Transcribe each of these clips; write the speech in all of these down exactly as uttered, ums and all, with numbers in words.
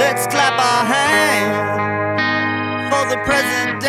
Let's clap our hands for the president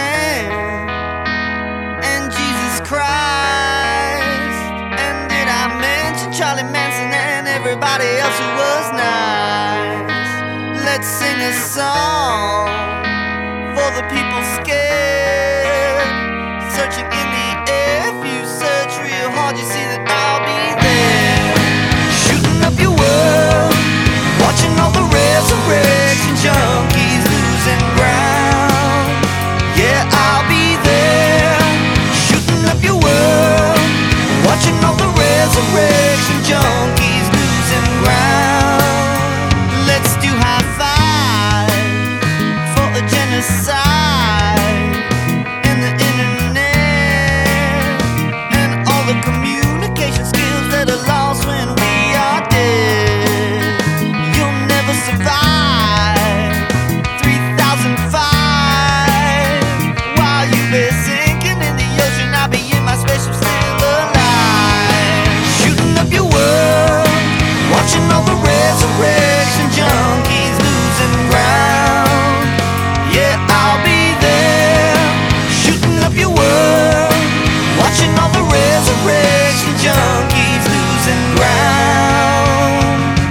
and Jesus Christ. And did I mention Charlie Manson and everybody else who was nice? Let's sing a song for the people scared, searching in the air. If you search real hard, you see that I'll be there, shooting up your world, watching all the resurrection junkies losing ground. Yeah, I'll be there, shooting up your world, watching all the resurrection junkies losing ground. Let's do high five for a genocide and the internet and all the communication skills that are lost when we are dead. You'll never survive three thousand five. While you be sinking in the ocean, I'll be in my spaceship still alive, shooting up your world, watching all the resurrection junkies losing ground. Yeah, I'll be there, shooting up your world, watching all the resurrection junkies losing ground.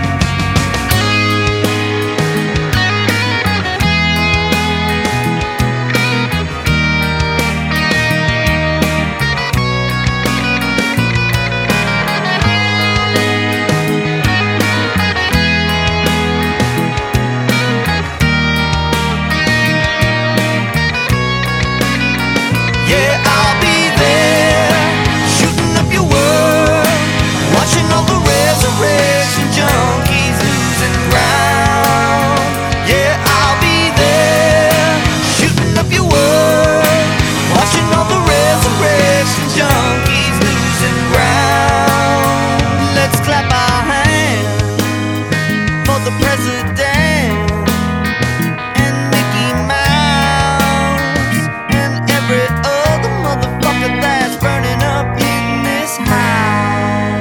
Yeah, I'll be there, shooting up your world, watching all the resurrection junkies losing ground. Yeah, I'll be there, shooting up your world, watching all the resurrection junkies losing ground. Let's clap our hands for the president and Mickey Mouse and every other motherfucker that's burning up in this house.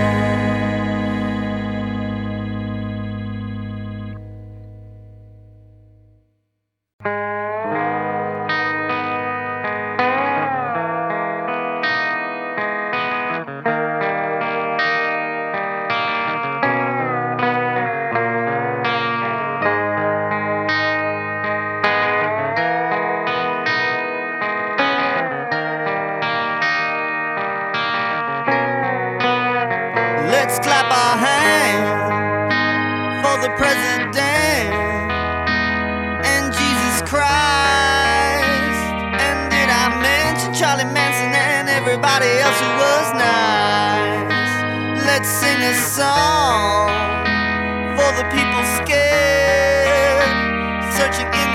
Let's clap our hands for the president and Jesus Christ. And did I mention Charlie Manson and everybody else who was nice? Let's sing a song for the people scared, searching in